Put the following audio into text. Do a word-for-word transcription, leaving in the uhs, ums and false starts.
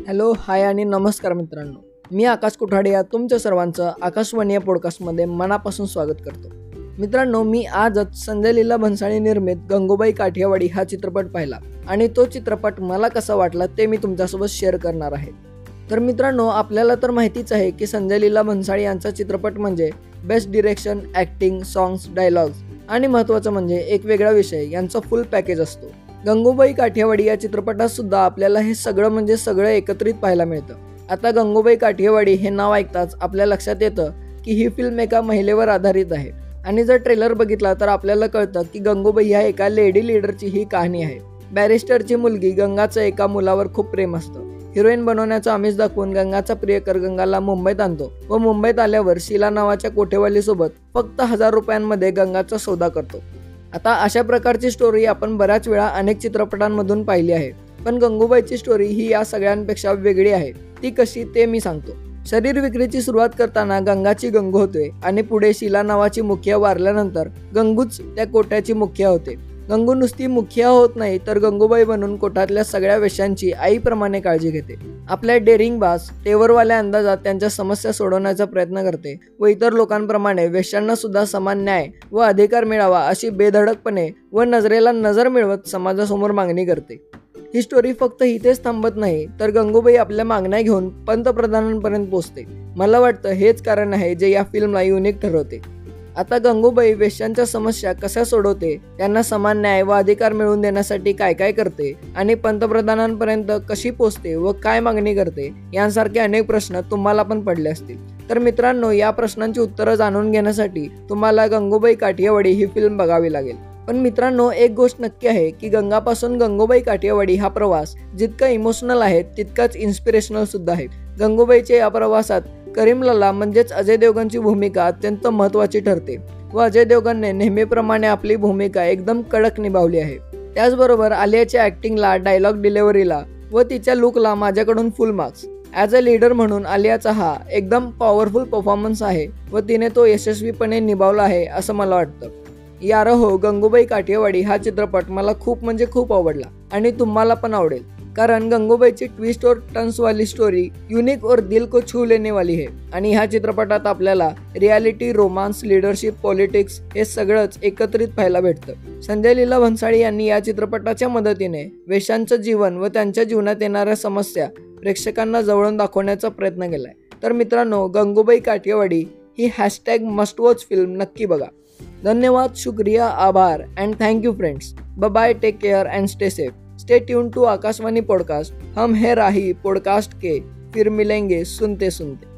Hello hi आणि नमस्कार मित्रांनो, मी आकाश कुठाडे या तुमच्या सर्वांचं आकाशवाणी या पॉडकास्टमध्ये मनापासून स्वागत करतो. मित्रांनो, मी आजच संजय लीला भन्साळी निर्मित गंगूबाई काठियावाडी हा चित्रपट पाहिला आणि तो चित्रपट मला कसा वाटला ते मी तुमच्यासोबत शेअर करणार आहे. तर मित्रांनो, आपल्याला तर माहितीच आहे की संजय लीला भन्साळी यांचा चित्रपट म्हणजे best direction, acting, songs, dialogues आणि महत्त्वाचं म्हणजे एक वेगळा विषय यांचा फुल पॅकेज असतो. गंगूबाई काठियावाडी या चित्रपटात सुद्धा आपल्याला हे सगळं म्हणजे सगळं एकत्रित पाहायला मिळतं. आता गंगूबाई काठियावाडी हे नाव ऐकताच आपल्या लक्षात येतं की ही फिल्म एका महिलेवर आधारित आहे आणि जर ट्रेलर बघितला तर आपल्याला कळतं की गंगूबाई ह्या एका लेडी लीडरची ही कहाणी आहे. बॅरिस्टरची मुलगी गंगाचं एका मुलावर खूप प्रेम असतं. हिरोईन बनवण्याचं आमिष दाखवून गंगाचा प्रियकर गंगाला मुंबईत आणतो व मुंबईत आल्यावर शीला नावाच्या कोठेवालीसोबत फक्त हजार रुपयांमध्ये गंगाचा सौदा करतो. आता अशा प्रकारची स्टोरी आपण बऱ्याच वेळा अनेक चित्रपटांमधून पाहिली आहे, पण गंगूबाईची स्टोरी ही या सगळ्यांपेक्षा वेगळी आहे. ती कशी ते मी सांगतो. शरीर विक्रीची सुरुवात करताना गंगाची गंगू होते आणि पुढे शीला नावाची मुखिया वारल्यानंतर गंगूच त्या कोट्याची मुखिया होते. गंगू नुसती मुखिया होत नाही तर गंगूबाई बनून कोठातल्या सगळ्या वेश्यांची आईप्रमाणे काळजी घेते. आपल्या डेअरिंग बास तेवरवाल्या अंदाजात त्यांच्या समस्या सोडवण्याचा प्रयत्न करते व इतर लोकांप्रमाणे वेश्यांना सुद्धा समान न्याय व अधिकार मिळावा अशी बेधडकपणे व नजरेला नजर मिळवत समाजासमोर मागणी करते. ही स्टोरी फक्त इथेच थांबत नाही तर गंगूबाई आपल्या मागण्या घेऊन पंतप्रधानांपर्यंत पोहोचते. मला वाटतं हेच कारण आहे जे या फिल्मला युनिक ठरवते. आता गंगूबाई वेश्यांच्या समस्या कशा सोडवते, त्यांना समान न्याय व अधिकार मिळवून देण्यासाठी काय काय करते आणि पंतप्रधानांपर्यंत कशी पोहोचते व काय मागणी करते यांसारखे अनेक प्रश्न तुम्हाला पण पडले असतील. तर मित्रांनो, या प्रश्नांची उत्तरं जाणून घेण्यासाठी तुम्हाला गंगूबाई काठियावाडी ही फिल्म बघावी लागेल. पण मित्रांनो, एक गोष्ट नक्की आहे की गंगापासून गंगूबाई काठियावाडी हा प्रवास जितका इमोशनल आहे तितकाच इन्स्पिरेशनल सुद्धा आहे. गंगूबाईच्या या प्रवासात करीमलाला म्हणजेच अजय देवगणची भूमिका अत्यंत महत्त्वाची ठरते व अजय देवगणने नेहमीप्रमाणे आपली भूमिका एकदम कडक निभावली आहे. त्याचबरोबर आलियाच्या ॲक्टिंगला, डायलॉग डिलिव्हरीला व तिच्या लुकला माझ्याकडून full marks. As a leader म्हणून आलियाचा हा एकदम पॉवरफुल परफॉर्मन्स आहे व तिने तो यशस्वीपणे निभावला आहे असं मला वाटतं. यारहो, गंगूबाई काठियावाडी हा चित्रपट मला खूप म्हणजे खूप आवडला आणि तुम्हाला पण आवडेल, कारण गंगूबाईची ट्विस्ट और टर्न्स वाली स्टोरी युनिक और दिल को छू लेने वाली है. आणि ह्या चित्रपटात आपल्याला रियालिटी, रोमांस, लीडरशिप, पॉलिटिक्स हे सगळंच एकत्रित पाहायला भेटतं. संजय लीला भन्साळी यांनी या चित्रपटाच्या मदतीने वेश्यांचं जीवन व त्यांच्या जीवनात येणाऱ्या समस्या प्रेक्षकांना जवळून दाखवण्याचा प्रयत्न केलाय. तर मित्रांनो, गंगूबाई काठियावाडी ही हॅशटॅग मस्ट वॉच फिल्म नक्की बघा. धन्यवाद, शुक्रिया, आभार and thank you friends. Bye bye, take care and stay safe. Stay tune to Akashvani podcast. हम है राही पॉडकास्ट के, फिर मिलेंगे सुनते सुनते.